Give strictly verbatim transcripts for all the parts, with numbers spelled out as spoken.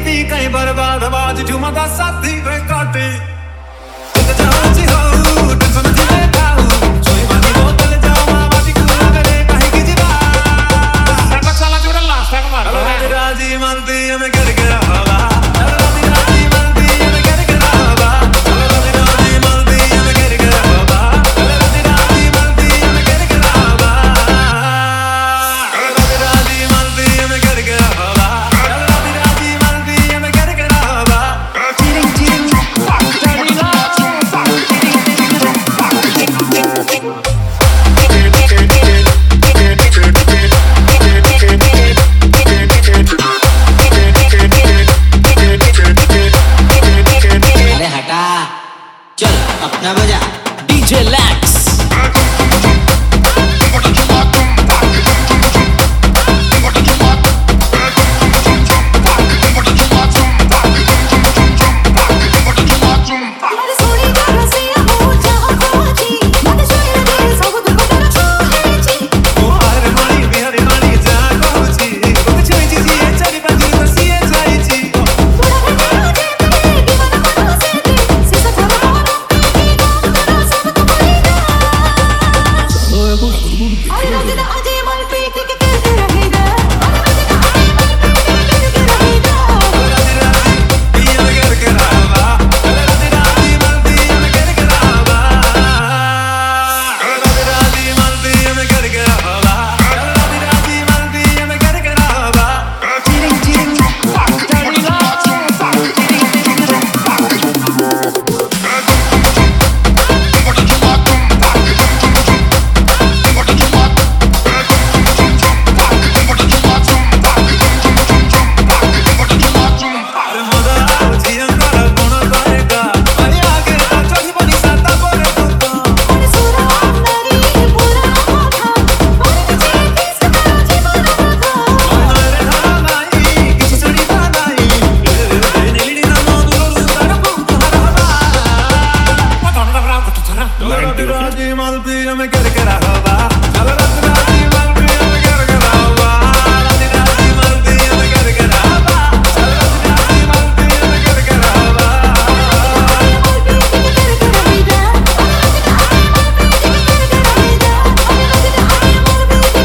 दी कहीं बर्बाद आवाज झुमका साथी वे काटे तक जाओ जी हो टेंशन जिले खाओ सोई मानी बोतल जाओ मावाती कुला करे कहीं की जीवा तक साला जोड़ा लास्ट तक मार राजी राजी मानती हमें कर के हवा राजी राजी मानती हमें कर के हवा राजी राजी मानती हमें कर के हवा राजी राजी मानती हमें कर के हवा राजी राजी मानती हमें कर के हवा राजी राजी मानती हमें कर के हवा चीरिंग चीरिंग dirty love अरे हटा चल अपना बजा डीजे लैक्स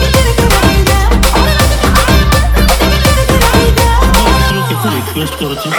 রিকোয়েস্ট করেছি